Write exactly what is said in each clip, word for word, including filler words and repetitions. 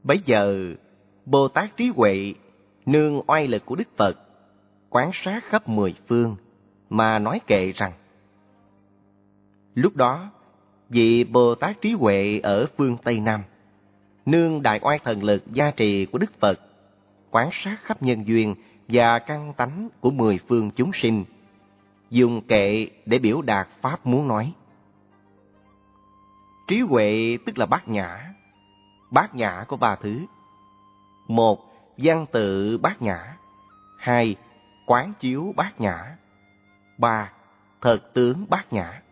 Bấy giờ, Bồ Tát trí huệ nương oai lực của Đức Phật, quán sát khắp mười phương, mà nói kệ rằng: lúc đó, vị Bồ Tát trí huệ ở phương Tây Nam, nương đại oai thần lực gia trì của Đức Phật, quán sát khắp nhân duyên và căn tánh của mười phương chúng sinh, dùng kệ để biểu đạt pháp muốn nói. Trí huệ tức là bát nhã. Bát nhã có ba thứ: một, văn tự bát nhã; hai, quán chiếu bát nhã; ba, thật tướng bát nhã.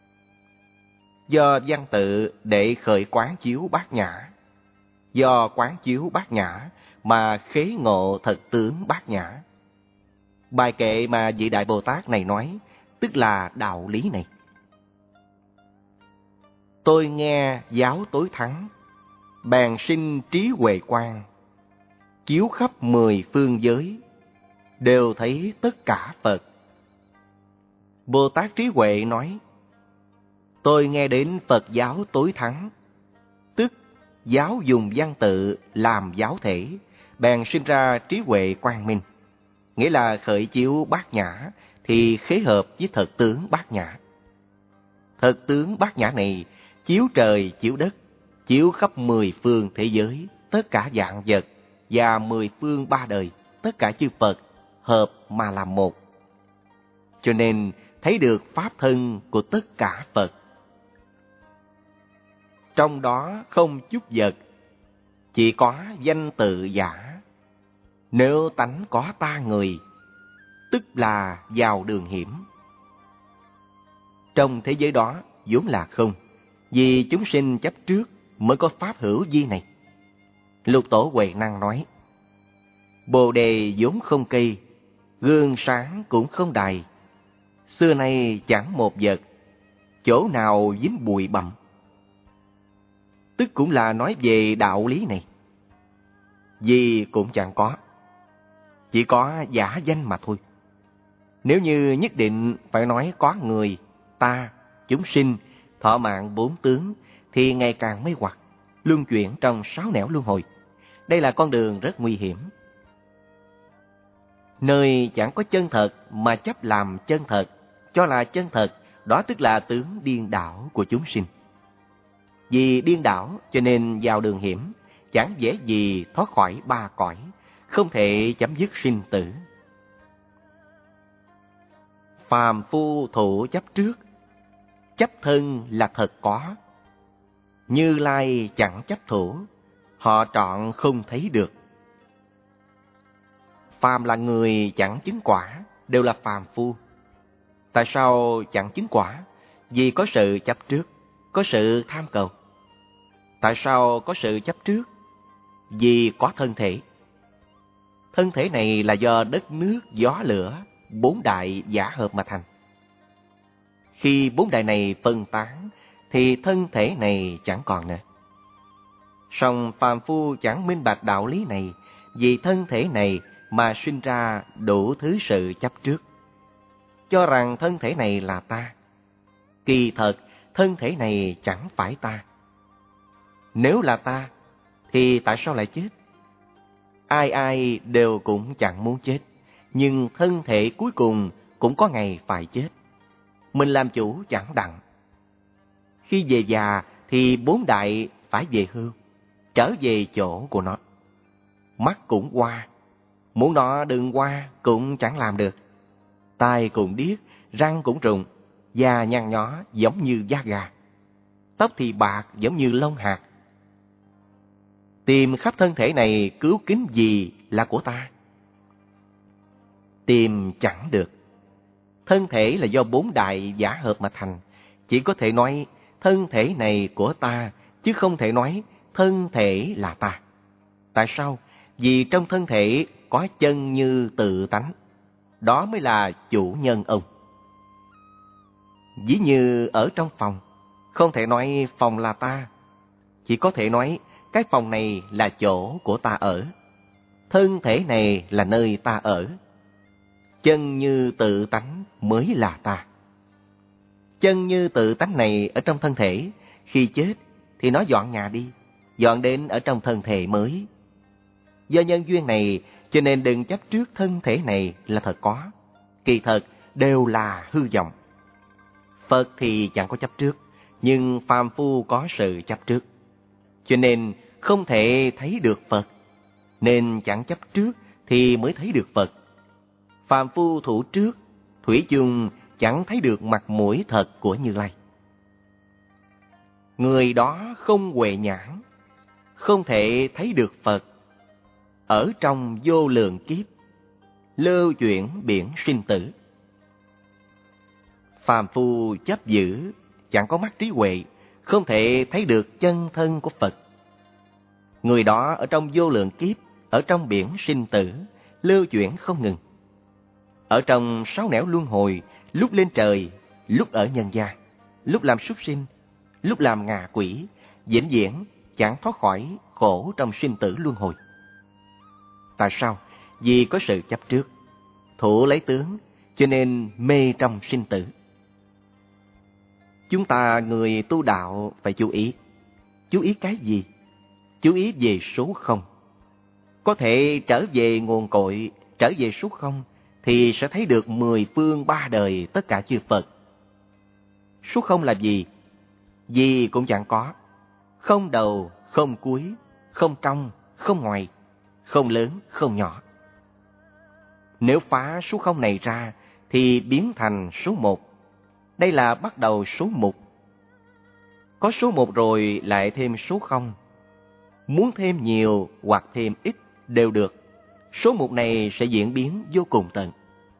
Do văn tự để khởi quán chiếu bát nhã, do quán chiếu bát nhã mà khế ngộ thật tướng bát nhã. Bài kệ mà vị Đại Bồ Tát này nói tức là đạo lý này. Tôi nghe giáo tối thắng, bèn sinh trí huệ quang, chiếu khắp mười phương giới, đều thấy tất cả Phật. Bồ Tát trí huệ nói: tôi nghe đến Phật giáo tối thắng, tức giáo dùng văn tự làm giáo thể, bèn sinh ra trí huệ quang minh, nghĩa là khởi chiếu bát nhã thì khế hợp với thật tướng bát nhã. Thật tướng bát nhã này chiếu trời chiếu đất, chiếu khắp mười phương thế giới, tất cả vạn vật và mười phương ba đời, tất cả chư Phật hợp mà làm một. Cho nên thấy được pháp thân của tất cả Phật. Trong đó không chút vật, chỉ có danh tự giả. Nếu tánh có ta người, tức là vào đường hiểm. Trong thế giới đó vốn là không, vì chúng sinh chấp trước mới có pháp hữu vi này. Lục Tổ Huệ Năng nói: bồ đề vốn không cây, gương sáng cũng không đài. Xưa nay chẳng một vật, chỗ nào dính bụi bặm. Tức cũng là nói về đạo lý này. Vì cũng chẳng có, chỉ có giả danh mà thôi. Nếu như nhất định phải nói có người, ta, chúng sinh, thọ mạng bốn tướng, thì ngày càng mê hoặc, luân chuyển trong sáu nẻo luân hồi. Đây là con đường rất nguy hiểm. Nơi chẳng có chân thật mà chấp làm chân thật, cho là chân thật, đó tức là tướng điên đảo của chúng sinh. Vì điên đảo cho nên vào đường hiểm, chẳng dễ gì thoát khỏi ba cõi, không thể chấm dứt sinh tử. Phàm phu thụ chấp trước, chấp thân là thật có. Như Lai chẳng chấp thủ, họ trọn không thấy được. Phàm là người chẳng chứng quả, đều là phàm phu. Tại sao chẳng chứng quả? Vì có sự chấp trước, có sự tham cầu. Tại sao có sự chấp trước? Vì có thân thể. Thân thể này là do đất nước, gió lửa, bốn đại giả hợp mà thành. Khi bốn đại này phân tán, thì thân thể này chẳng còn nữa. Song phàm phu chẳng minh bạch đạo lý này, vì thân thể này mà sinh ra đủ thứ sự chấp trước, cho rằng thân thể này là ta. Kỳ thật, thân thể này chẳng phải ta. Nếu là ta, thì tại sao lại chết? Ai ai đều cũng chẳng muốn chết, nhưng thân thể cuối cùng cũng có ngày phải chết. Mình làm chủ chẳng đặng. Khi về già thì bốn đại phải về hưu, trở về chỗ của nó. Mắt cũng qua, muốn nó đừng qua cũng chẳng làm được. Tai cũng điếc, răng cũng rụng, da nhăn nhó giống như da gà, tóc thì bạc giống như lông hạt. Tìm khắp thân thể này cứu kính gì là của ta? Tìm chẳng được. Thân thể là do bốn đại giả hợp mà thành, chỉ có thể nói thân thể này của ta, chứ không thể nói thân thể là ta. Tại sao? Vì trong thân thể có chân như tự tánh, đó mới là chủ nhân ông. Ví như ở trong phòng, không thể nói phòng là ta, chỉ có thể nói cái phòng này là chỗ của ta ở, thân thể này là nơi ta ở. Chân như tự tánh mới là ta. Chân như tự tánh này ở trong thân thể, khi chết thì nó dọn nhà đi, dọn đến ở trong thân thể mới. Do nhân duyên này, cho nên đừng chấp trước thân thể này là thật có. Kỳ thật đều là hư vọng. Phật thì chẳng có chấp trước, nhưng phàm phu có sự chấp trước. Cho nên không thể thấy được Phật, nên chẳng chấp trước thì mới thấy được Phật. Phàm phu thủ trước, thủy chung chẳng thấy được mặt mũi thật của Như Lai. Người đó không huệ nhãn, không thể thấy được Phật. Ở trong vô lượng kiếp, lưu chuyển biển sinh tử. Phàm phu chấp giữ, chẳng có mắt trí huệ, không thể thấy được chân thân của Phật. Người đó ở trong vô lượng kiếp, ở trong biển sinh tử, lưu chuyển không ngừng. Ở trong sáu nẻo luân hồi, lúc lên trời, lúc ở nhân gian, lúc làm súc sinh, lúc làm ngạ quỷ, vĩnh viễn chẳng thoát khỏi khổ trong sinh tử luân hồi. Tại sao? Vì có sự chấp trước, thủ lấy tướng, cho nên mê trong sinh tử. Chúng ta người tu đạo phải chú ý. Chú ý cái gì? Chú ý về số không. Có thể trở về nguồn cội, trở về số không, thì sẽ thấy được mười phương ba đời tất cả chư Phật. Số không là gì? Gì cũng chẳng có. Không đầu, không cuối, không trong, không ngoài, không lớn, không nhỏ. Nếu phá số không này ra, thì biến thành số một. Đây là bắt đầu số một. Có số một rồi lại thêm số không. Muốn thêm nhiều hoặc thêm ít đều được. Số một này sẽ diễn biến vô cùng tận.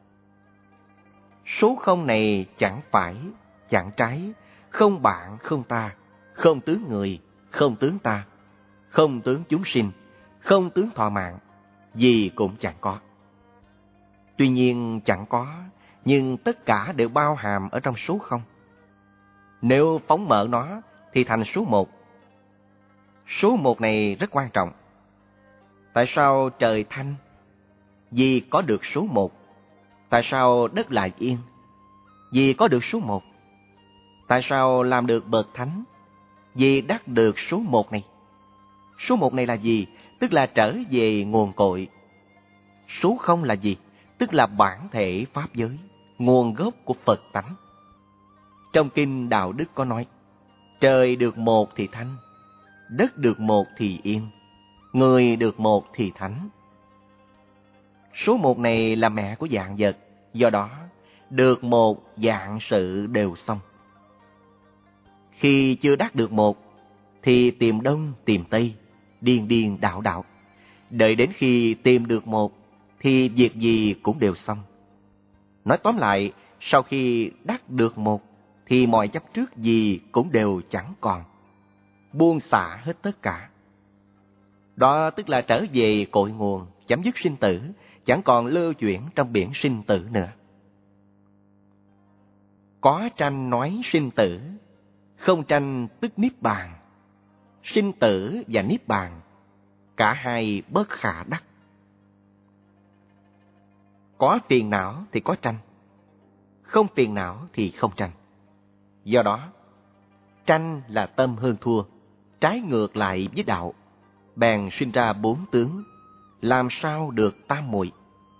Số không này chẳng phải, chẳng trái, không bạn, không ta, không tướng người, không tướng ta, không tướng chúng sinh, không tướng thọ mạng, gì cũng chẳng có. Tuy nhiên chẳng có, nhưng tất cả đều bao hàm ở trong số không. Nếu phóng mở nó thì thành số một. Số một này rất quan trọng. Tại sao trời thanh? Vì có được số một. Tại sao đất lại yên? Vì có được số một. Tại sao làm được bậc thánh? Vì đắc được số một này. Số một này là gì? Tức là trở về nguồn cội. Số không là gì? Tức là bản thể pháp giới, nguồn gốc của Phật tánh. Trong kinh Đạo Đức có nói, trời được một thì thanh, đất được một thì yên, người được một thì thánh. Số một này là mẹ của vạn vật, do đó được một vạn sự đều xong. Khi chưa đắc được một thì tìm đông tìm tây, điên điên đạo đạo. Đợi đến khi tìm được một thì việc gì cũng đều xong. Nói tóm lại, sau khi đắc được một thì mọi chấp trước gì cũng đều chẳng còn. Buông xả hết tất cả. Đó tức là trở về cội nguồn, chấm dứt sinh tử, chẳng còn lưu chuyển trong biển sinh tử nữa. Có tranh nói sinh tử, không tranh tức niết bàn. Sinh tử và niết bàn, cả hai bất khả đắc. Có phiền não thì có tranh, không phiền não thì không tranh. Do đó, tranh là tâm hơn thua, trái ngược lại với đạo, bèn sinh ra bốn tướng, làm sao được tam muội.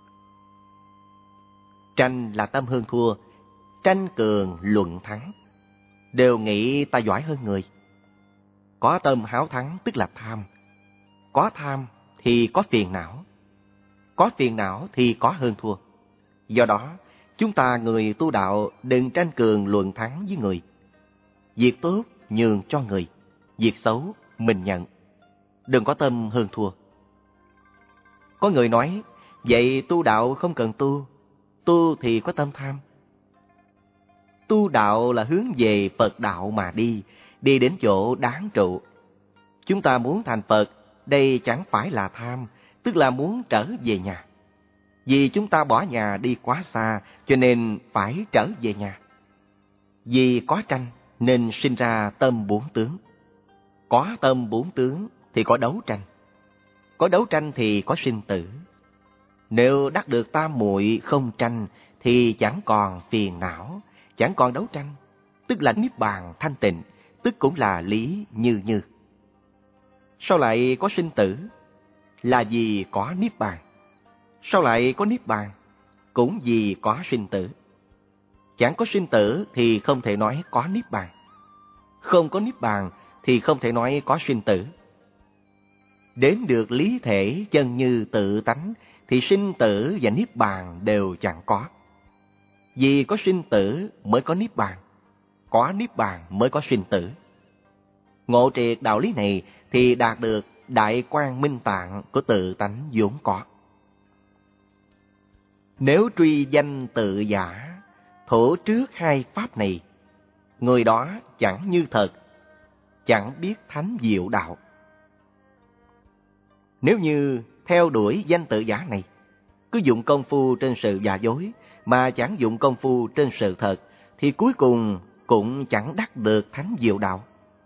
Tranh là tâm hơn thua, tranh cường luận thắng, đều nghĩ ta giỏi hơn người. Có tâm háo thắng tức là tham, có tham thì có phiền não, có phiền não thì có hơn thua. Do đó, chúng ta người tu đạo đừng tranh cường luận thắng với người. Việc tốt nhường cho người, việc xấu mình nhận. Đừng có tâm hơn thua. Có người nói, vậy tu đạo không cần tu, tu thì có tâm tham. Tu đạo là hướng về Phật đạo mà đi, đi đến chỗ đáng trụ. Chúng ta muốn thành Phật, đây chẳng phải là tham, tức là muốn trở về nhà. Vì chúng ta bỏ nhà đi quá xa, cho nên phải trở về nhà. Vì có tranh, nên sinh ra tâm bốn tướng. Có tâm bốn tướng thì có đấu tranh. Có đấu tranh thì có sinh tử. Nếu đắc được tam muội không tranh, thì chẳng còn phiền não, chẳng còn đấu tranh, tức là niết bàn thanh tịnh, tức cũng là lý như như. Sao lại có sinh tử? Là vì có niết bàn. Sao lại có niết bàn? Cũng vì có sinh tử. Chẳng có sinh tử thì không thể nói có niết bàn. Không có niết bàn thì không thể nói có sinh tử. Đến được lý thể chân như tự tánh thì sinh tử và niết bàn đều chẳng có. Vì có sinh tử mới có niết bàn, có niết bàn mới có sinh tử. Ngộ triệt đạo lý này thì đạt được đại quang minh tạng của tự tánh vốn có. Nếu truy danh tự giả, thổ trước hai pháp này, người đó chẳng như thật, chẳng biết thánh diệu đạo. Nếu như theo đuổi danh tự giả này, cứ dụng công phu trên sự giả dối mà chẳng dụng công phu trên sự thật, thì cuối cùng cũng chẳng đắc được thánh diệu đạo.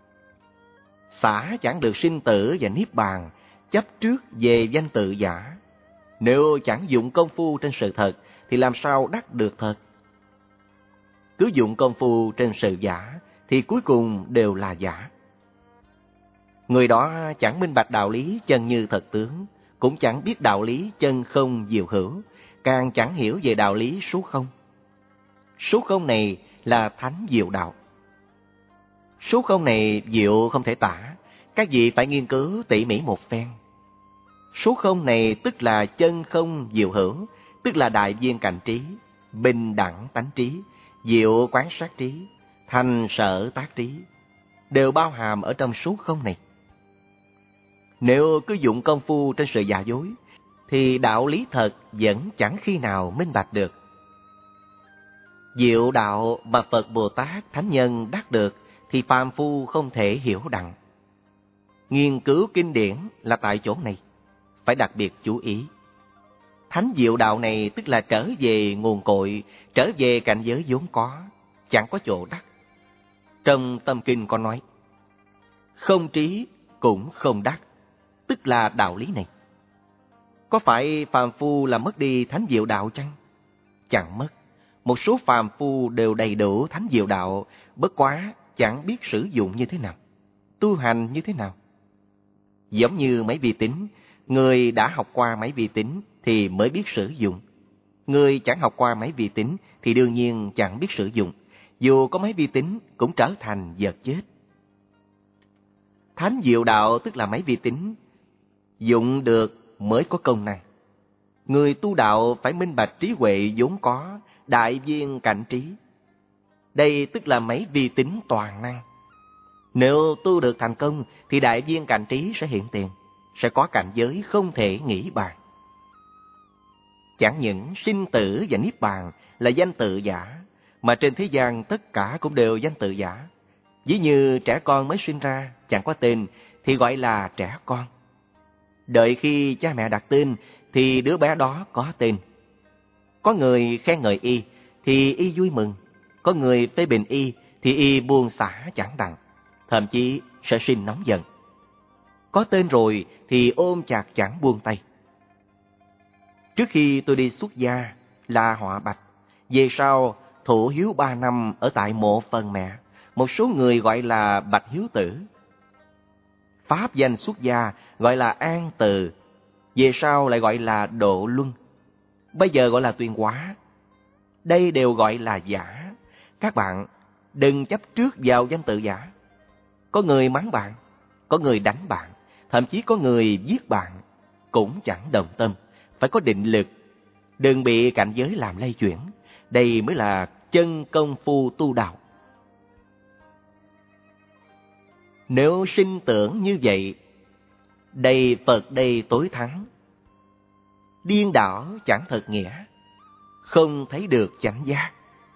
Xả chẳng được sinh tử và niết bàn, chấp trước về danh tự giả. Nếu chẳng dụng công phu trên sự thật, thì làm sao đắc được thật? Cứ dụng công phu trên sự giả, thì cuối cùng đều là giả. Người đó chẳng minh bạch đạo lý chân như thật tướng, cũng chẳng biết đạo lý chân không diệu hữu, càng chẳng hiểu về đạo lý số không. Số không này là thánh diệu đạo. Số không này diệu không thể tả, các vị phải nghiên cứu tỉ mỉ một phen. Số không này tức là chân không diệu hữu, tức là đại viên cảnh trí, bình đẳng tánh trí, diệu quán sát trí, thành sở tác trí, đều bao hàm ở trong số không này. Nếu cứ dụng công phu trên sự giả dối, thì đạo lý thật vẫn chẳng khi nào minh bạch được. Diệu đạo mà Phật Bồ Tát Thánh Nhân đắc được thì phàm phu không thể hiểu đặng. Nghiên cứu kinh điển là tại chỗ này, phải đặc biệt chú ý. Thánh diệu đạo này tức là trở về nguồn cội, trở về cảnh giới vốn có, chẳng có chỗ đắc. Trong Tâm Kinh có nói, không trí cũng không đắc, tức là đạo lý này. Có phải phàm phu là mất đi thánh diệu đạo chăng? Chẳng mất. Một số phàm phu đều đầy đủ thánh diệu đạo, bất quá chẳng biết sử dụng như thế nào, tu hành như thế nào. Giống như máy vi tính, người đã học qua máy vi tính thì mới biết sử dụng. Người chẳng học qua máy vi tính thì đương nhiên chẳng biết sử dụng. Dù có máy vi tính cũng trở thành vật chết. Thánh diệu đạo tức là máy vi tính, dụng được mới có công năng. Người tu đạo phải minh bạch trí huệ vốn có, đại viên cảnh trí. Đây tức là máy vi tính toàn năng. Nếu tu được thành công thì đại viên cảnh trí sẽ hiện tiền, sẽ có cảnh giới không thể nghĩ bàn. Chẳng những sinh tử và niết bàn là danh tự giả, mà trên thế gian tất cả cũng đều danh tự giả. Ví như trẻ con mới sinh ra chẳng có tên thì gọi là trẻ con. Đợi khi cha mẹ đặt tên thì đứa bé đó có tên. Có người khen ngợi y thì y vui mừng, có người phê bình y thì y buông xả chẳng đặng, thậm chí sẽ sinh nóng giận. Có tên rồi thì ôm chặt chẳng buông tay. Trước khi tôi đi xuất gia là họ Bạch, về sau thụ hiếu ba năm ở tại mộ phần mẹ, một số người gọi là Bạch Hiếu Tử. Pháp danh xuất gia gọi là An Từ, về sau lại gọi là Độ Luân, bây giờ gọi là Tuyên Hóa. Đây đều gọi là giả. Các bạn đừng chấp trước vào danh tự giả. Có người mắng bạn, có người đánh bạn, thậm chí có người giết bạn, cũng chẳng đồng tâm, phải có định lực. Đừng bị cảnh giới làm lay chuyển. Đây mới là chân công phu tu đạo. Nếu sinh tưởng như vậy, đây Phật đây tối thắng, điên đảo chẳng thật nghĩa, không thấy được chánh giác.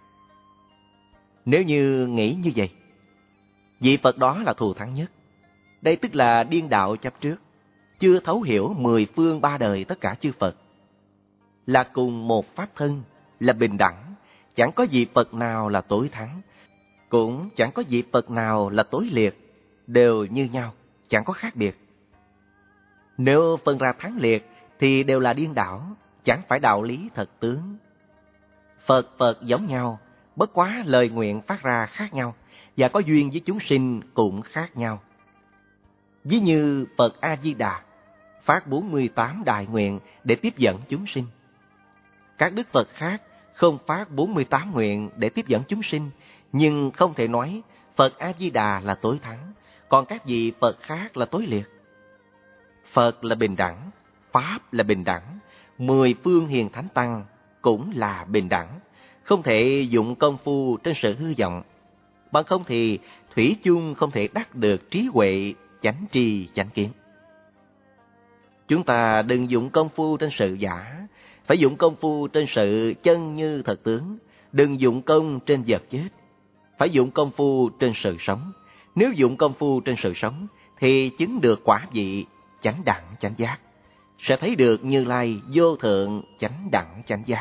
Nếu như nghĩ như vậy, vị Phật đó là thù thắng nhất. Đây tức là điên đạo chấp trước, chưa thấu hiểu mười phương ba đời tất cả chư Phật. Là cùng một pháp thân, là bình đẳng, chẳng có vị Phật nào là tối thắng, cũng chẳng có vị Phật nào là tối liệt, đều như nhau, chẳng có khác biệt. Nếu phân ra thắng liệt thì đều là điên đảo, chẳng phải đạo lý thật tướng. Phật Phật giống nhau, bất quá lời nguyện phát ra khác nhau, và có duyên với chúng sinh cũng khác nhau. Ví như Phật A-di-đà phát bốn mươi tám đại nguyện để tiếp dẫn chúng sinh. Các đức Phật khác không phát bốn mươi tám nguyện để tiếp dẫn chúng sinh, nhưng không thể nói Phật A-di-đà là tối thắng, còn các vị Phật khác là tối liệt. Phật là bình đẳng, Pháp là bình đẳng, mười phương hiền thánh tăng cũng là bình đẳng, không thể dụng công phu trên sự hư vọng, bằng không thì thủy chung không thể đắc được trí huệ, chánh tri, chánh kiến. Chúng ta đừng dụng công phu trên sự giả, phải dụng công phu trên sự chân như thật tướng, đừng dụng công trên vật chết, phải dụng công phu trên sự sống. Nếu dụng công phu trên sự sống, thì chứng được quả vị chánh đẳng chánh giác, sẽ thấy được Như Lai vô thượng chánh đẳng chánh giác.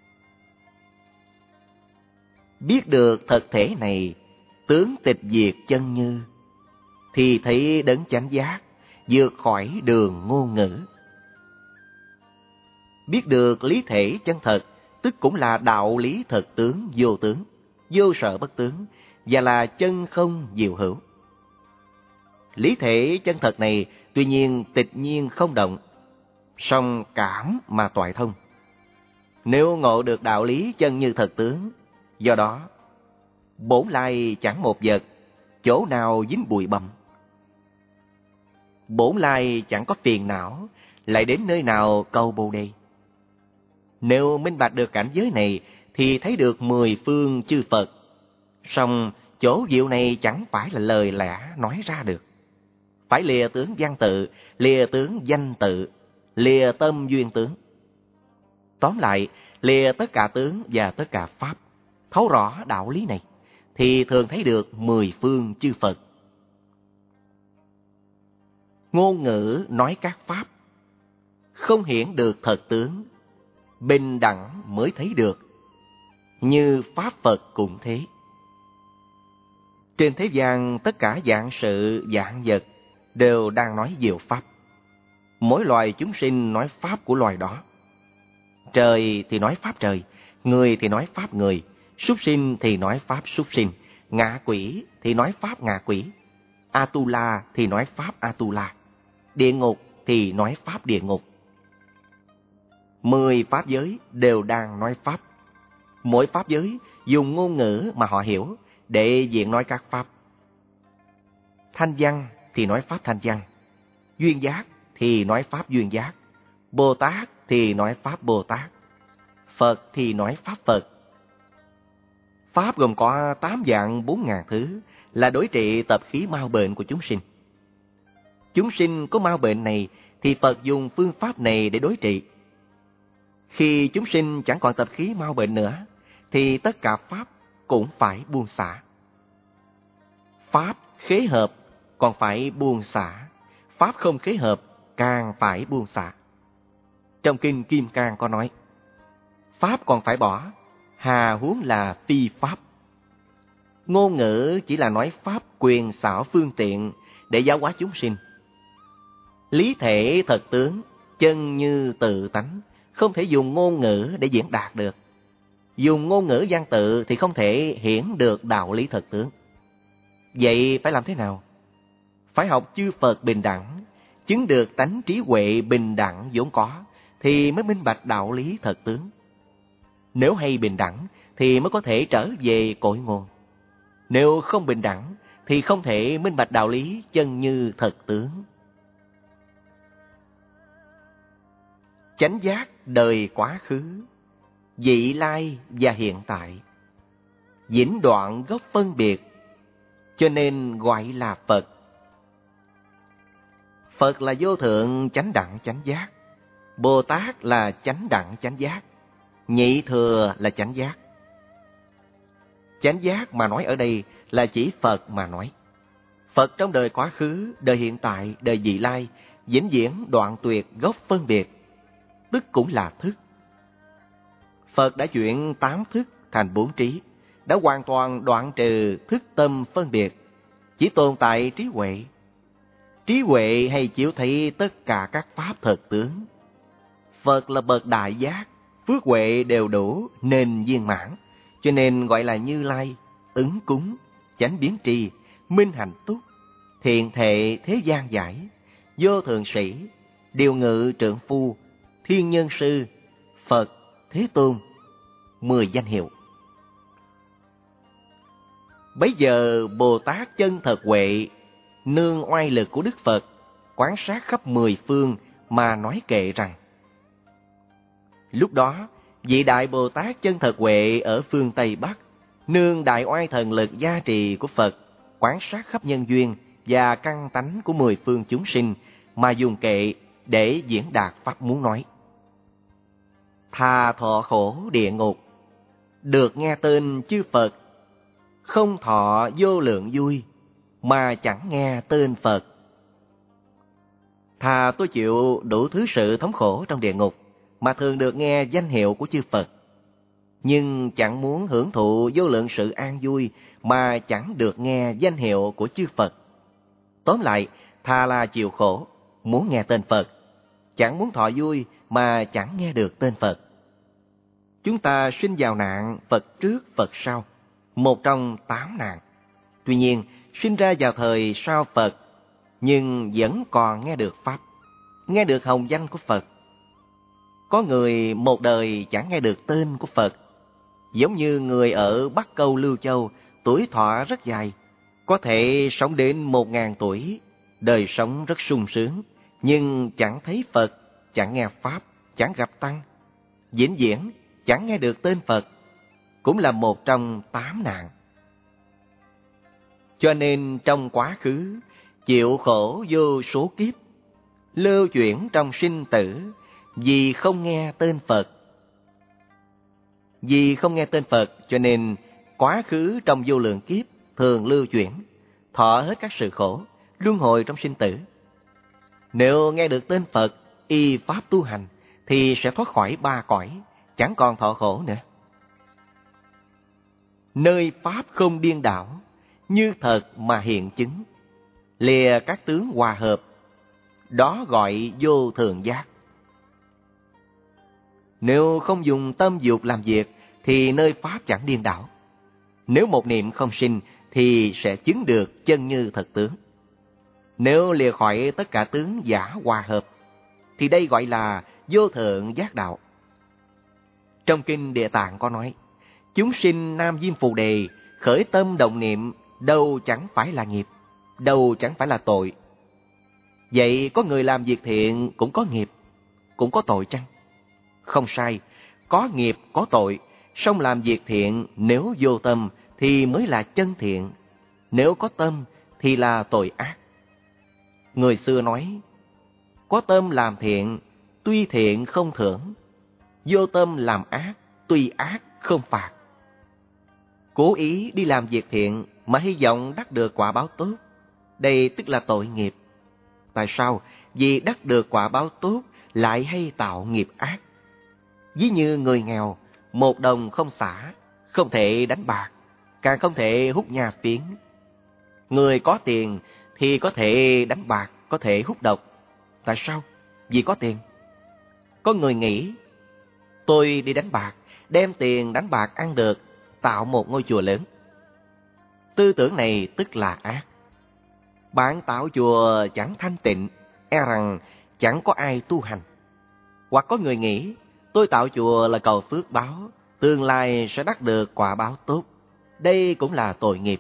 Biết được thật thể này, tướng tịch diệt chân như, thì thấy đấng chánh giác, vượt khỏi đường ngôn ngữ. Biết được lý thể chân thật, tức cũng là đạo lý thật tướng vô tướng, vô sở bất tướng, và là chân không diệu hữu. Lý thể chân thật này tuy nhiên tịch nhiên không động, song cảm mà toại thông. Nếu ngộ được đạo lý chân như thật tướng, do đó bổn lai chẳng một vật, chỗ nào dính bụi bặm. Bổn lai chẳng có phiền não, lại đến nơi nào cầu bồ đề. Nếu minh bạch được cảnh giới này, thì thấy được mười phương chư Phật. Song chỗ diệu này chẳng phải là lời lẽ nói ra được. Phải lìa tướng văn tự, lìa tướng danh tự, lìa tâm duyên tướng. Tóm lại, lìa tất cả tướng và tất cả pháp, thấu rõ đạo lý này, thì thường thấy được mười phương chư Phật. Ngôn ngữ nói các pháp, không hiển được thật tướng, bình đẳng mới thấy được, như Pháp Phật cũng thế. Trên thế gian tất cả dạng sự, dạng vật đều đang nói diệu pháp. Mỗi loài chúng sinh nói pháp của loài đó. Trời thì nói pháp trời, người thì nói pháp người, súc sinh thì nói pháp súc sinh, ngạ quỷ thì nói pháp ngạ quỷ, Atula thì nói pháp Atula, địa ngục thì nói pháp địa ngục. Mười pháp giới đều đang nói pháp. Mỗi pháp giới dùng ngôn ngữ mà họ hiểu để diễn nói các pháp. Thanh văn thì nói pháp thanh văn, duyên giác thì nói pháp duyên giác, Bồ Tát thì nói pháp Bồ Tát, Phật thì nói pháp Phật. Pháp gồm có tám dạng bốn ngàn thứ, là đối trị tập khí mau bệnh của chúng sinh. Chúng sinh có mau bệnh này thì Phật dùng phương pháp này để đối trị. Khi chúng sinh chẳng còn tập khí mau bệnh nữa, thì tất cả pháp cũng phải buông xả. Pháp khế hợp còn phải buông xả, pháp không khế hợp càng phải buông xả. Trong kinh Kim Cang có nói, pháp còn phải bỏ, hà huống là phi pháp. Ngôn ngữ chỉ là nói pháp quyền xảo phương tiện để giáo hóa chúng sinh. Lý thể thật tướng, chân như tự tánh, không thể dùng ngôn ngữ để diễn đạt được. Dùng ngôn ngữ văn tự thì không thể hiển được đạo lý thật tướng. Vậy phải làm thế nào? Phải học chư Phật bình đẳng, chứng được tánh trí huệ bình đẳng vốn có, thì mới minh bạch đạo lý thật tướng. Nếu hay bình đẳng thì mới có thể trở về cội nguồn. Nếu không bình đẳng thì không thể minh bạch đạo lý chân như thật tướng. Chánh giác đời quá khứ, vị lai và hiện tại, vĩnh đoạn gốc phân biệt, cho nên gọi là Phật. Phật là vô thượng chánh đẳng chánh giác, Bồ Tát là chánh đẳng chánh giác, Nhị thừa là chánh giác. Chánh giác mà nói ở đây là chỉ Phật mà nói. Phật trong đời quá khứ, đời hiện tại, đời vị lai, vĩnh viễn đoạn tuyệt gốc phân biệt, tức cũng là thức. Phật đã chuyển tám thức thành bốn trí, đã hoàn toàn đoạn trừ thức tâm phân biệt, chỉ tồn tại trí huệ. Trí huệ hay chiếu thấy tất cả các pháp thật tướng. Phật là bậc đại giác, phước huệ đều đủ nên viên mãn, cho nên gọi là Như Lai, ứng cúng, chánh biến tri, minh hạnh túc, thiện thệ thế gian giải, vô thượng sĩ, điều ngự trượng phu, thiên nhân sư, Phật, Thế Tôn, mười danh hiệu. Bấy giờ Bồ Tát chân thật huệ, nương oai lực của Đức Phật, quán sát khắp mười phương mà nói kệ rằng: lúc đó, vị Đại Bồ Tát chân thật huệ ở phương Tây Bắc, nương đại oai thần lực gia trì của Phật, quán sát khắp nhân duyên và căn tánh của mười phương chúng sinh mà dùng kệ để diễn đạt pháp muốn nói. Thà thọ khổ địa ngục, được nghe tên chư Phật, không thọ vô lượng vui mà chẳng nghe tên Phật. Thà tôi chịu đủ thứ sự thống khổ trong địa ngục mà thường được nghe danh hiệu của chư Phật, nhưng chẳng muốn hưởng thụ vô lượng sự an vui mà chẳng được nghe danh hiệu của chư Phật. Tóm lại, thà là chịu khổ, muốn nghe tên Phật, chẳng muốn thọ vui mà chẳng nghe được tên Phật. Chúng ta sinh vào nạn Phật trước Phật sau, một trong tám nạn. Tuy nhiên, sinh ra vào thời sau Phật, nhưng vẫn còn nghe được Pháp, nghe được hồng danh của Phật. Có người một đời chẳng nghe được tên của Phật, giống như người ở Bắc Câu Lưu Châu, tuổi thọ rất dài, có thể sống đến một ngàn tuổi, đời sống rất sung sướng, nhưng chẳng thấy Phật, chẳng nghe Pháp, chẳng gặp Tăng, vĩnh viễn chẳng nghe được tên Phật, cũng là một trong tám nạn. Cho nên trong quá khứ, chịu khổ vô số kiếp, lưu chuyển trong sinh tử, vì không nghe tên Phật. Vì không nghe tên Phật, cho nên quá khứ trong vô lượng kiếp thường lưu chuyển, thọ hết các sự khổ, luân hồi trong sinh tử. Nếu nghe được tên Phật, y pháp tu hành, thì sẽ thoát khỏi ba cõi, chẳng còn thọ khổ nữa. Nơi pháp không điên đảo, như thật mà hiện chứng, lìa các tướng hòa hợp, đó gọi vô thường giác. Nếu không dùng tâm dục làm việc, thì nơi pháp chẳng điên đảo. Nếu một niệm không sinh, thì sẽ chứng được chân như thật tướng. Nếu lìa khỏi tất cả tướng giả hòa hợp, thì đây gọi là vô thượng giác đạo. Trong kinh Địa Tạng có nói, chúng sinh Nam Diêm Phù Đề khởi tâm động niệm, đâu chẳng phải là nghiệp, đâu chẳng phải là tội. Vậy có người làm việc thiện cũng có nghiệp, cũng có tội chăng? Không sai, có nghiệp có tội, song làm việc thiện nếu vô tâm thì mới là chân thiện, nếu có tâm thì là tội ác. Người xưa nói, có tâm làm thiện, tuy thiện không thưởng, vô tâm làm ác, tuy ác không phạt. Cố ý đi làm việc thiện mà hy vọng đắc được quả báo tốt, đây tức là tội nghiệp. Tại sao? Vì đắc được quả báo tốt lại hay tạo nghiệp ác. Ví như người nghèo, một đồng không xả, không thể đánh bạc, càng không thể hút nha phiến. Người có tiền thì có thể đánh bạc, có thể hút độc. Tại sao? Vì có tiền. Có người nghĩ, tôi đi đánh bạc, đem tiền đánh bạc ăn được, tạo một ngôi chùa lớn. Tư tưởng này tức là ác. Bạn tạo chùa chẳng thanh tịnh, e rằng chẳng có ai tu hành. Hoặc có người nghĩ, tôi tạo chùa là cầu phước báo, tương lai sẽ đắc được quả báo tốt. Đây cũng là tội nghiệp.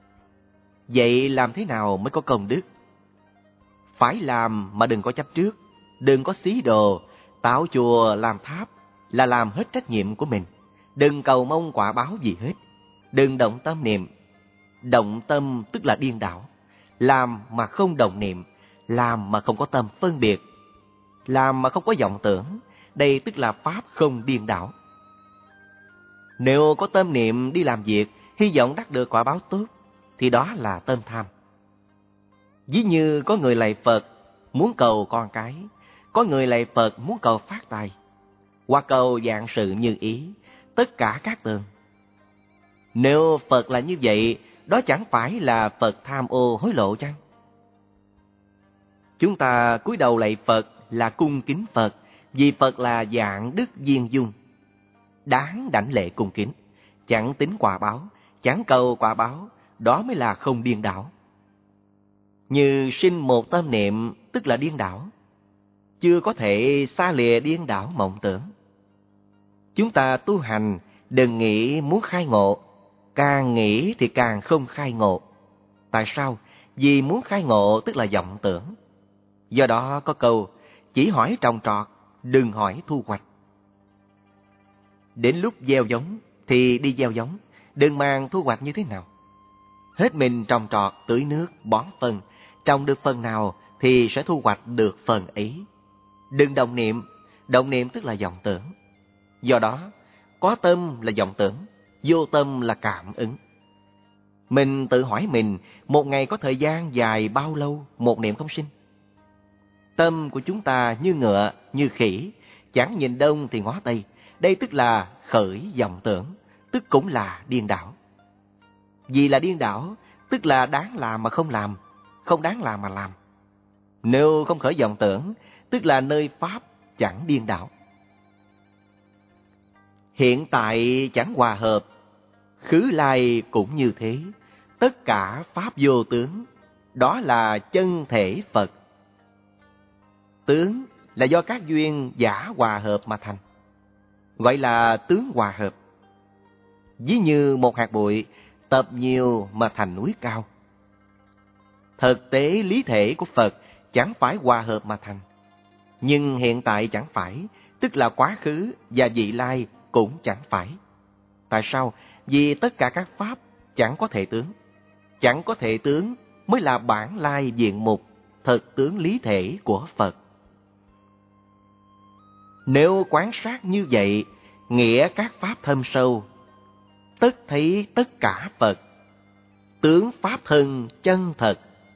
Vậy làm thế nào mới có công đức? Phải làm mà đừng có chấp trước, đừng có xí đồ. Tạo chùa làm tháp là làm hết trách nhiệm của mình, đừng cầu mong quả báo gì hết. Đừng động tâm niệm. Động tâm tức là điên đảo. Làm mà không động niệm, làm mà không có tâm phân biệt, làm mà không có vọng tưởng, đây tức là pháp không điên đảo. Nếu có tâm niệm đi làm việc, hy vọng đắc được quả báo tốt, thì đó là tâm tham. Ví như có người lạy Phật muốn cầu con cái, có người lạy Phật muốn cầu phát tài, hoặc cầu vạn sự như ý, tất cả các tường. Nếu Phật là như vậy, đó chẳng phải là Phật tham ô hối lộ chăng? Chúng ta cúi đầu lạy Phật là cung kính Phật, vì Phật là dạng đức viên dung, đáng đảnh lễ cung kính, chẳng tính quả báo, chẳng cầu quả báo, đó mới là không điên đảo. Như sinh một tâm niệm tức là điên đảo, chưa có thể xa lìa điên đảo mộng tưởng. Chúng ta tu hành đừng nghĩ muốn khai ngộ, càng nghĩ thì càng không khai ngộ. Tại sao? Vì muốn khai ngộ tức là vọng tưởng. Do đó có câu, chỉ hỏi trồng trọt, đừng hỏi thu hoạch. Đến lúc gieo giống thì đi gieo giống, đừng màng thu hoạch như thế nào. Hết mình trồng trọt, tưới nước, bón phân, trồng được phần nào thì sẽ thu hoạch được phần ấy. Đừng đồng niệm, đồng niệm tức là vọng tưởng. Do đó, có tâm là vọng tưởng, vô tâm là cảm ứng. Mình tự hỏi mình, một ngày có thời gian dài bao lâu một niệm không sinh? Tâm của chúng ta như ngựa, như khỉ, chẳng nhìn đông thì ngó tây. Đây tức là khởi vọng tưởng, tức cũng là điên đảo. Vì là điên đảo, tức là đáng làm mà không làm, không đáng làm mà làm. Nếu không khởi vọng tưởng, tức là nơi Pháp chẳng điên đảo. Hiện tại chẳng hòa hợp, khứ lai cũng như thế. Tất cả Pháp vô tướng, đó là chân thể Phật. Tướng là do các duyên giả hòa hợp mà thành, gọi là tướng hòa hợp. Ví như một hạt bụi tập nhiều mà thành núi cao. Thực tế lý thể của Phật chẳng phải hòa hợp mà thành, nhưng hiện tại chẳng phải, tức là quá khứ và vị lai cũng chẳng phải. Tại sao? Vì tất cả các Pháp chẳng có thể tướng. Chẳng có thể tướng mới là bản lai diện mục, thực tướng lý thể của Phật. Nếu quán sát như vậy, nghĩa các Pháp thâm sâu, tất thấy tất cả Phật, tướng Pháp thân chân thật.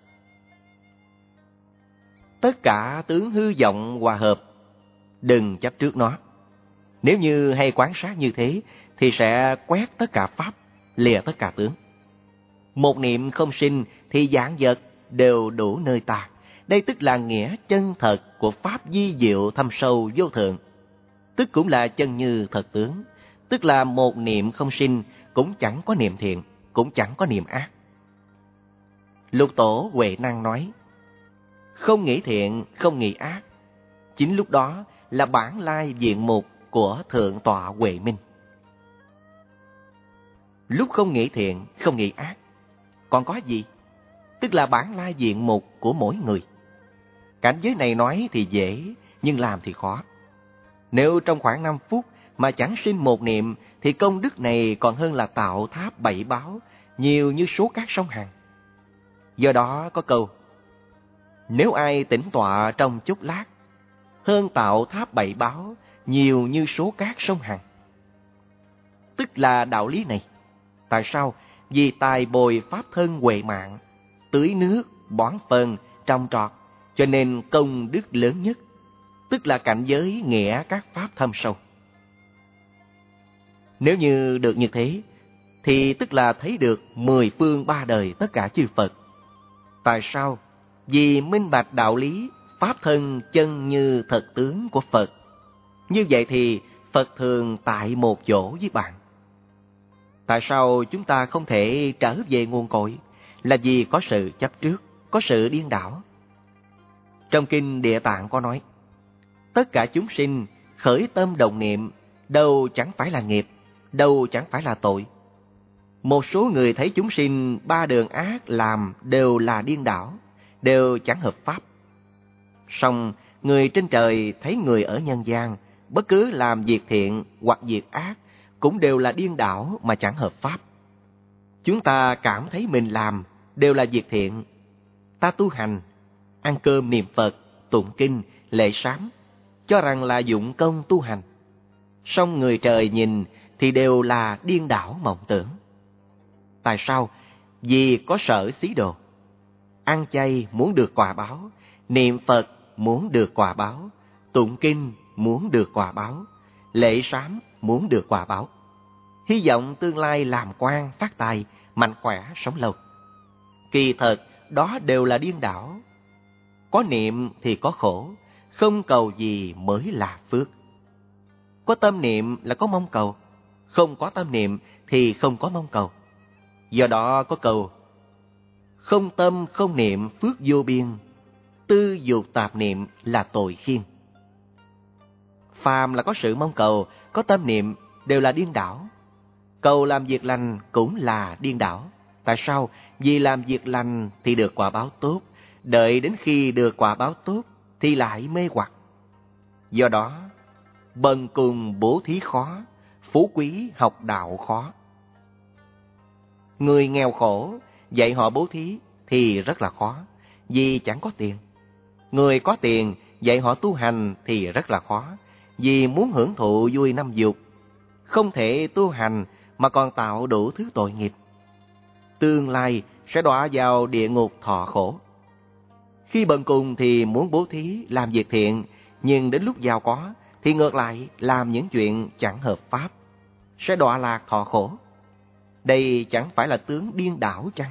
Tất cả tướng hư vọng hòa hợp, đừng chấp trước nó. Nếu như hay quán sát như thế, thì sẽ quét tất cả Pháp, lìa tất cả tướng. Một niệm không sinh thì vạn vật đều đủ nơi ta. Đây tức là nghĩa chân thật của Pháp di diệu thâm sâu vô thượng. Tức cũng là chân như thật tướng. Tức là một niệm không sinh, cũng chẳng có niệm thiện, cũng chẳng có niệm ác. Lục Tổ Huệ Năng nói, không nghĩ thiện, không nghĩ ác. Chính lúc đó là bản lai diện mục của Thượng tọa Huệ Minh. Lúc không nghĩ thiện, không nghĩ ác, còn có gì? Tức là bản lai diện mục của mỗi người. Cảnh giới này nói thì dễ, nhưng làm thì khó. Nếu trong khoảng năm phút mà chẳng sinh một niệm, thì công đức này còn hơn là tạo tháp bảy báo, nhiều như số các sông Hằng. Do đó có câu, nếu ai tĩnh tọa trong chốc lát, hơn tạo tháp bảy báo, nhiều như số các sông Hằng. Tức là đạo lý này. Tại sao? Vì tài bồi Pháp thân huệ mạng, tưới nước, bón phân, trồng trọt, cho nên công đức lớn nhất, tức là cảnh giới nghĩa các Pháp thâm sâu. Nếu như được như thế, thì tức là thấy được mười phương ba đời tất cả chư Phật. Tại sao? Vì minh bạch đạo lý, Pháp thân chân như thật tướng của Phật. Như vậy thì Phật thường tại một chỗ với bạn. Tại sao chúng ta không thể trở về nguồn cội? Là vì có sự chấp trước, có sự điên đảo. Trong kinh Địa Tạng có nói, tất cả chúng sinh khởi tâm đồng niệm, đâu chẳng phải là nghiệp, đâu chẳng phải là tội. Một số người thấy chúng sinh ba đường ác làm đều là điên đảo, đều chẳng hợp pháp. Song người trên trời thấy người ở nhân gian, bất cứ làm việc thiện hoặc việc ác, cũng đều là điên đảo mà chẳng hợp pháp. Chúng ta cảm thấy mình làm đều là việc thiện. Ta tu hành, ăn cơm niệm Phật, tụng kinh, lễ sám, cho rằng là dụng công tu hành. Song người trời nhìn thì đều là điên đảo mộng tưởng. Tại sao? Vì có sở xí đồ. Ăn chay muốn được quả báo, niệm Phật muốn được quả báo, tụng kinh muốn được quả báo, lễ sám muốn được quả báo. Hy vọng tương lai làm quan phát tài, mạnh khỏe sống lâu. Kỳ thật đó đều là điên đảo. Có niệm thì có khổ, không cầu gì mới là phước. Có tâm niệm là có mong cầu, không có tâm niệm thì không có mong cầu. Do đó có câu, không tâm không niệm phước vô biên, tư dục tạp niệm là tội khiên. Phàm là có sự mong cầu, có tâm niệm đều là điên đảo. Cầu làm việc lành cũng là điên đảo. Tại sao? Vì làm việc lành thì được quả báo tốt, đợi đến khi được quả báo tốt thì lại mê hoặc. Do đó, bần cùng bố thí khó, phú quý học đạo khó. Người nghèo khổ, dạy họ bố thí thì rất là khó, vì chẳng có tiền. Người có tiền, dạy họ tu hành thì rất là khó, vì muốn hưởng thụ vui năm dục. Không thể tu hành mà còn tạo đủ thứ tội nghiệp. Tương lai sẽ đọa vào địa ngục thọ khổ. Khi bần cùng thì muốn bố thí, làm việc thiện, nhưng đến lúc giàu có thì ngược lại làm những chuyện chẳng hợp pháp, sẽ đọa lạc thọ khổ. Đây chẳng phải là tướng điên đảo chăng?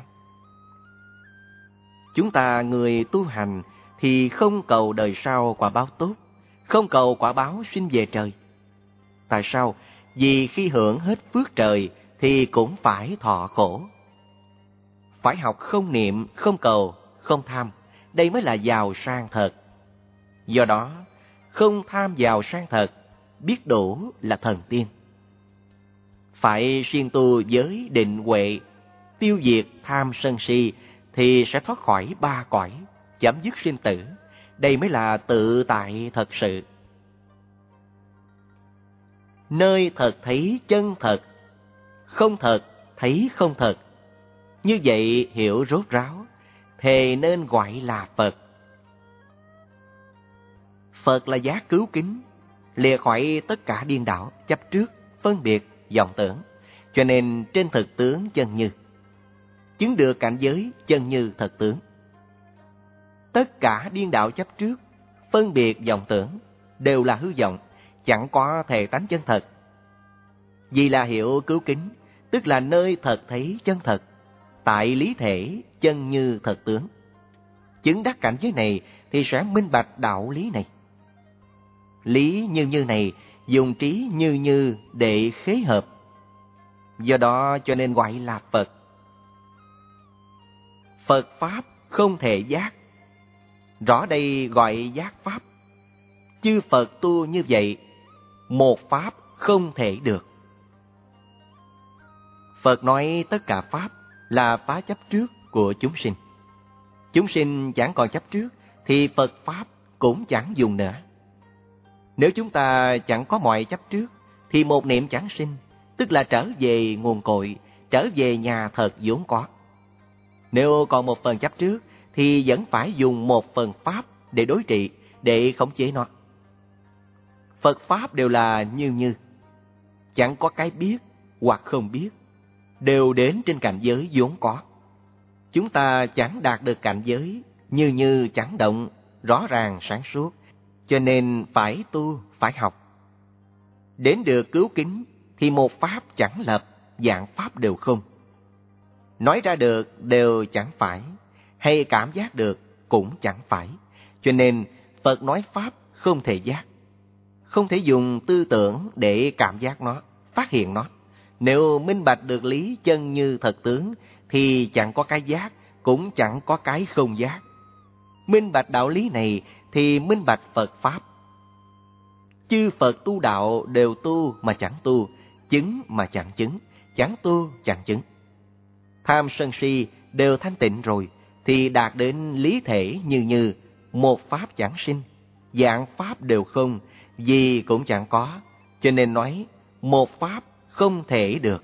Chúng ta người tu hành thì không cầu đời sau quả báo tốt, không cầu quả báo sinh về trời. Tại sao? Vì khi hưởng hết phước trời thì cũng phải thọ khổ. Phải học không niệm, không cầu, không tham, đây mới là giàu sang thật. Do đó, không tham giàu sang thật, biết đủ là thần tiên. Phải siêng tu giới định huệ, tiêu diệt tham sân si thì sẽ thoát khỏi ba cõi, chấm dứt sinh tử. Đây mới là tự tại thật sự. Nơi thật thấy chân thật, không thật thấy không thật. Như vậy hiểu rốt ráo, thề nên gọi là Phật. Phật là giác cứu kính, lìa khỏi tất cả điên đảo, chấp trước, phân biệt, vọng tưởng, cho nên trên thực tướng chân như, chứng được cảnh giới chân như thật tướng. Tất cả điên đảo chấp trước, phân biệt, vọng tưởng đều là hư vọng, chẳng có thể tánh chân thật. Vì là hiểu cứu kính, tức là nơi thật thấy chân thật, tại lý thể chân như thật tướng. Chứng đắc cảnh giới này thì sẽ minh bạch đạo lý này. Lý như như này dùng trí như như để khế hợp. Do đó cho nên gọi là Phật. Phật Pháp không thể giác. Rõ đây gọi giác Pháp. Chư Phật tu như vậy, một Pháp không thể được. Phật nói tất cả Pháp là phá chấp trước của chúng sinh. Chúng sinh chẳng còn chấp trước thì Phật Pháp cũng chẳng dùng nữa. Nếu chúng ta chẳng có mọi chấp trước thì một niệm chẳng sinh, tức là trở về nguồn cội, trở về nhà thật vốn có. Nếu còn một phần chấp trước thì vẫn phải dùng một phần Pháp để đối trị, để khống chế nó. Phật Pháp đều là như như, chẳng có cái biết hoặc không biết, đều đến trên cảnh giới vốn có. Chúng ta chẳng đạt được cảnh giới như như chẳng động, rõ ràng sáng suốt, cho nên phải tu, phải học. Đến được cứu kính thì một Pháp chẳng lập, vạn Pháp đều không. Nói ra được đều chẳng phải, hay cảm giác được cũng chẳng phải. Cho nên Phật nói Pháp không thể giác. Không thể dùng tư tưởng để cảm giác nó, phát hiện nó. Nếu minh bạch được lý chân như thật tướng thì chẳng có cái giác, cũng chẳng có cái không giác. Minh bạch đạo lý này thì minh bạch Phật Pháp. Chư Phật tu đạo đều tu mà chẳng tu, chứng mà chẳng chứng, chẳng tu chẳng chứng. Tham sân si đều thanh tịnh rồi thì đạt đến lý thể như như, một Pháp chẳng sinh, vạn Pháp đều không, gì cũng chẳng có, cho nên nói một Pháp không thể được.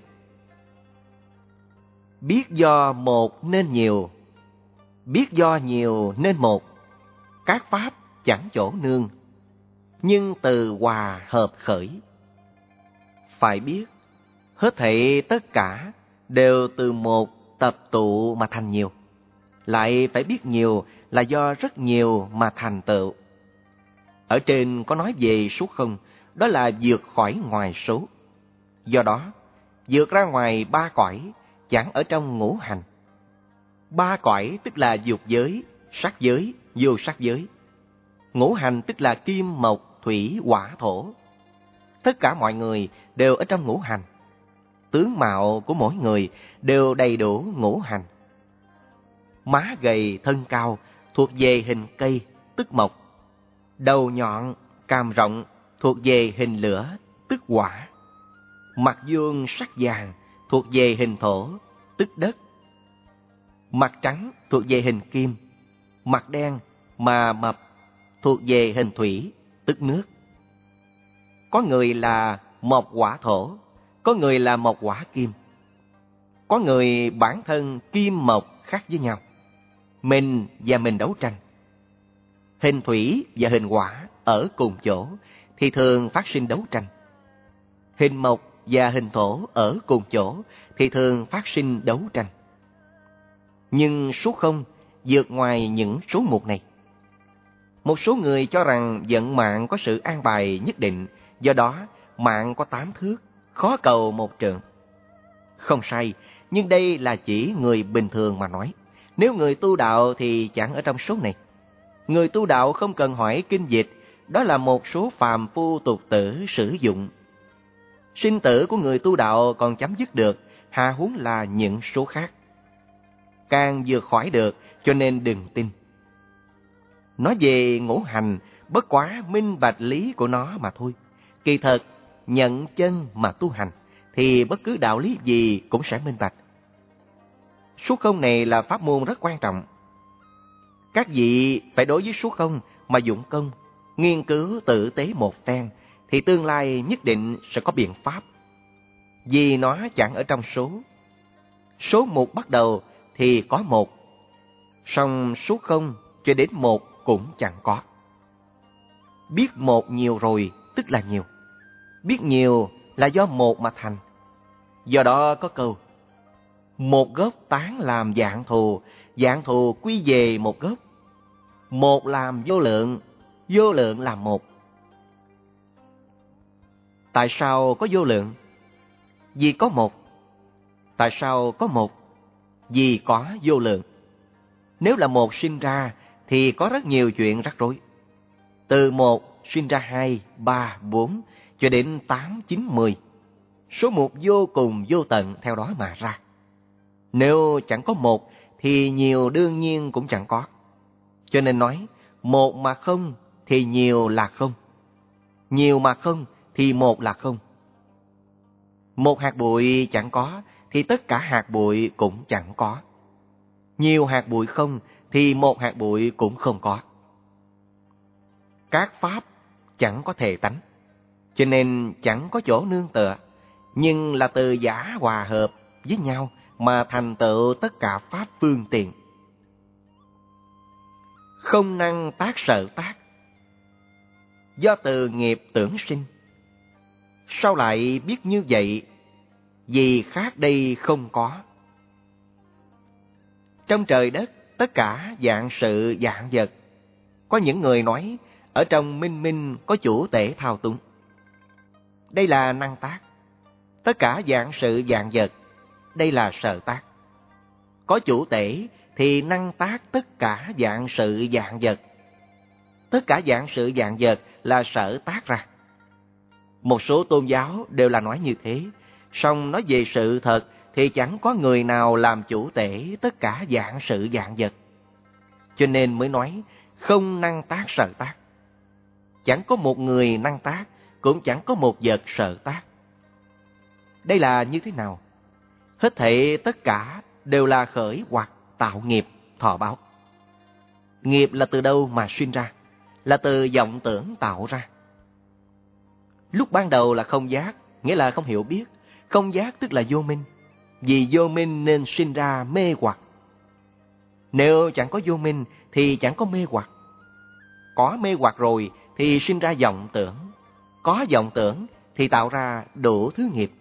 Biết do một nên nhiều, biết do nhiều nên một, các Pháp chẳng chỗ nương, nhưng từ hòa hợp khởi. Phải biết, hết thảy tất cả đều từ một tập tụ mà thành nhiều. Lại phải biết nhiều là do rất nhiều mà thành tựu. Ở trên có nói về số không, đó là vượt khỏi ngoài số. Do đó, vượt ra ngoài ba cõi, chẳng ở trong ngũ hành. Ba cõi tức là dục giới, sắc giới, vô sắc giới. Ngũ hành tức là kim, mộc, thủy, hỏa, thổ. Tất cả mọi người đều ở trong ngũ hành. Tướng mạo của mỗi người đều đầy đủ ngũ hành. má gầy thân cao, thuộc về hình cây, tức mộc. Đầu nhọn, cằm rộng, thuộc về hình lửa, tức hỏa. Mặt vuông sắc vàng, thuộc về hình thổ, tức đất. Mặt trắng thuộc về hình kim, mặt đen mà mập thuộc về hình thủy, tức nước. Có người là mộc hỏa thổ, có người là mộc hỏa kim. Có người bản thân kim mộc khác với nhau, mình và mình đấu tranh. Hình thủy và hình hỏa ở cùng chỗ thì thường phát sinh đấu tranh. Hình mộc và hình thổ ở cùng chỗ thì thường phát sinh đấu tranh. Nhưng số không vượt ngoài những số một này. Một số người cho rằng vận mạng có sự an bài nhất định, do đó mạng có tám thước, khó cầu một trượng. Không sai, nhưng đây là chỉ người bình thường mà nói. Nếu người tu đạo thì chẳng ở trong số này. Người tu đạo không cần hỏi kinh dịch, đó là một số phàm phu tục tử sử dụng. Sinh tử của người tu đạo còn chấm dứt được, hà huống là những số khác. Càng vượt khỏi được, cho nên đừng tin. Nói về ngũ hành, bất quá minh bạch lý của nó mà thôi. Kỳ thật, nhận chân mà tu hành, thì bất cứ đạo lý gì cũng sẽ minh bạch. Số không này là pháp môn rất quan trọng. Các vị phải đối với số không mà dụng công, nghiên cứu tử tế một phen, thì tương lai nhất định sẽ có biện pháp. Vì nó chẳng ở trong số. Số một bắt đầu thì có một, song số không cho đến một cũng chẳng có. Biết một nhiều rồi tức là nhiều. Biết nhiều là do một mà thành. Do đó có câu: một gốc tán làm vạn thù, vạn thù quy về một gốc. Một làm vô lượng, vô lượng làm một. Tại sao có vô lượng? Vì có một. Tại sao có một? Vì có vô lượng. Nếu là một sinh ra thì có rất nhiều chuyện rắc rối. Từ một sinh ra hai, ba, bốn cho đến tám, chín, mười. Số một vô cùng vô tận theo đó mà ra. Nếu chẳng có một thì nhiều đương nhiên cũng chẳng có. Cho nên nói, một mà không thì nhiều là không. Nhiều mà không thì một là không. Một hạt bụi chẳng có thì tất cả hạt bụi cũng chẳng có. Nhiều hạt bụi không thì một hạt bụi cũng không có. Các pháp chẳng có thể tánh, cho nên chẳng có chỗ nương tựa, nhưng là từ giả hòa hợp với nhau mà thành tựu tất cả pháp phương tiện. Không năng tác sở tác, do từ nghiệp tưởng sinh. Sao lại biết như vậy? Vì khác đây không có. Trong trời đất, tất cả dạng sự dạng vật. Có những người nói, ở trong minh minh có chủ tể thao túng. Đây là năng tác. Tất cả dạng sự dạng vật, đây là sở tác. Có chủ tể thì năng tác tất cả dạng sự dạng vật. Tất cả dạng sự dạng vật là sở tác ra. Một số tôn giáo đều là nói như thế, song nói về sự thật thì chẳng có người nào làm chủ tể tất cả dạng sự dạng vật. Cho nên mới nói không năng tác sở tác. Chẳng có một người năng tác, cũng chẳng có một vật sở tác. Đây là như thế nào? Hết thảy tất cả đều là khởi hoặc tạo nghiệp, thọ báo. Nghiệp là từ đâu mà sinh ra? Là từ vọng tưởng tạo ra. Lúc ban đầu là không giác, nghĩa là không hiểu biết. Không giác tức là vô minh. Vì vô minh nên sinh ra mê hoặc. Nếu chẳng có vô minh thì chẳng có mê hoặc. Có mê hoặc rồi thì sinh ra vọng tưởng. Có vọng tưởng thì tạo ra đủ thứ nghiệp.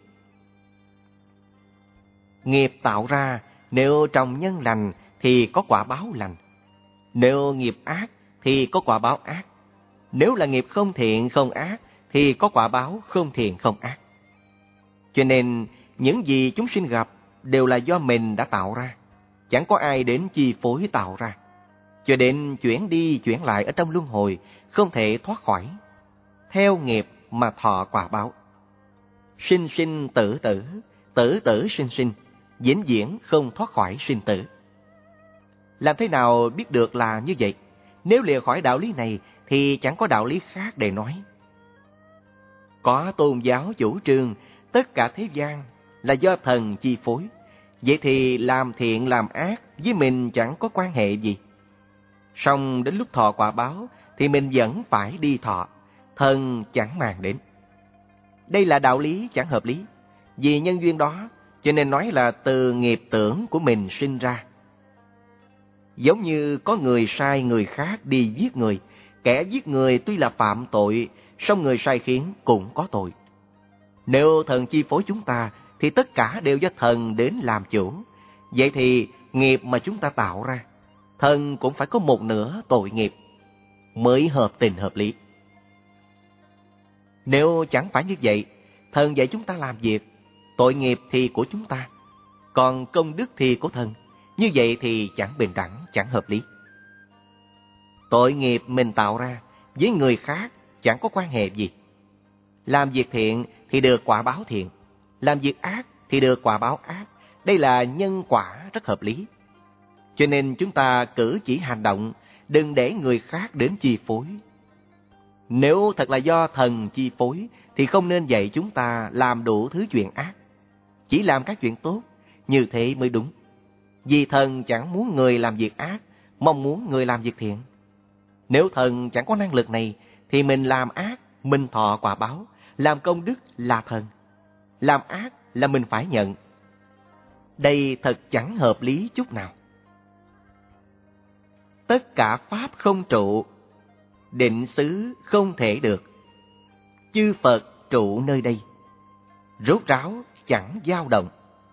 Nghiệp tạo ra, nếu trồng nhân lành thì có quả báo lành. Nếu nghiệp ác thì có quả báo ác. Nếu là nghiệp không thiện không ác thì có quả báo không thiện không ác. Cho nên những gì chúng sinh gặp đều là do mình đã tạo ra. Chẳng có ai đến chi phối tạo ra. Cho đến chuyển đi chuyển lại ở trong luân hồi, không thể thoát khỏi. Theo nghiệp mà thọ quả báo. Sinh sinh tử tử, tử tử sinh sinh, vĩnh viễn không thoát khỏi sinh tử. Làm thế nào biết được là như vậy? Nếu lìa khỏi đạo lý này thì chẳng có đạo lý khác để nói. Có tôn giáo chủ trương tất cả thế gian là do thần chi phối. Vậy thì làm thiện làm ác với mình chẳng có quan hệ gì. Song đến lúc thọ quả báo thì mình vẫn phải đi thọ, thần chẳng màng đến. Đây là đạo lý chẳng hợp lý. Vì nhân duyên đó cho nên nói là từ nghiệp tưởng của mình sinh ra. Giống như có người sai người khác đi giết người. Kẻ giết người tuy là phạm tội, song người sai khiến cũng có tội. Nếu thần chi phối chúng ta thì tất cả đều do thần đến làm chủ. Vậy thì nghiệp mà chúng ta tạo ra, thần cũng phải có một nửa tội nghiệp, mới hợp tình hợp lý. Nếu chẳng phải như vậy, thần dạy chúng ta làm việc, tội nghiệp thì của chúng ta, còn công đức thì của thần. Như vậy thì chẳng bình đẳng, chẳng hợp lý. Tội nghiệp mình tạo ra với người khác chẳng có quan hệ gì. Làm việc thiện thì được quả báo thiện, làm việc ác thì được quả báo ác. Đây là nhân quả rất hợp lý. Cho nên chúng ta cử chỉ hành động, đừng để người khác đến chi phối. Nếu thật là do thần chi phối thì không nên dạy chúng ta làm đủ thứ chuyện ác. Chỉ làm các chuyện tốt, như thế mới đúng. Vì thần chẳng muốn người làm việc ác, mong muốn người làm việc thiện. Nếu thần chẳng có năng lực này thì mình làm ác, mình thọ quả báo. Làm công đức là thần, làm ác là mình phải nhận. Đây thật chẳng hợp lý chút nào. Tất cả pháp không trụ, định xứ không thể được. Chư Phật trụ nơi đây, rốt ráo chẳng dao động.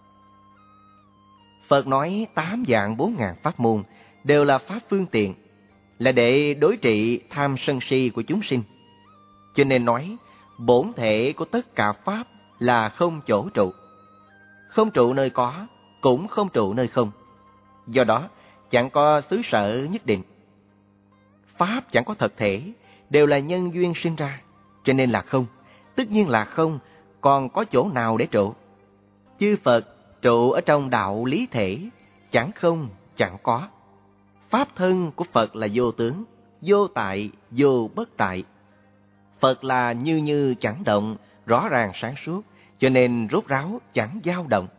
Phật nói tám vạn bốn ngàn pháp môn đều là pháp phương tiện, là để đối trị tham sân si của chúng sinh. Cho nên nói bổn thể của tất cả pháp là không chỗ trụ. Không trụ nơi có, cũng không trụ nơi không. Do đó chẳng có xứ sở nhất định. Pháp chẳng có thật thể, đều là nhân duyên sinh ra, cho nên là không. Tất nhiên là không, còn có chỗ nào để trụ? Chư Phật trụ ở trong đạo lý thể, chẳng không, chẳng có. Pháp thân của Phật là vô tướng, vô tại, vô bất tại. Phật là như như chẳng động, rõ ràng sáng suốt, cho nên rốt ráo chẳng dao động.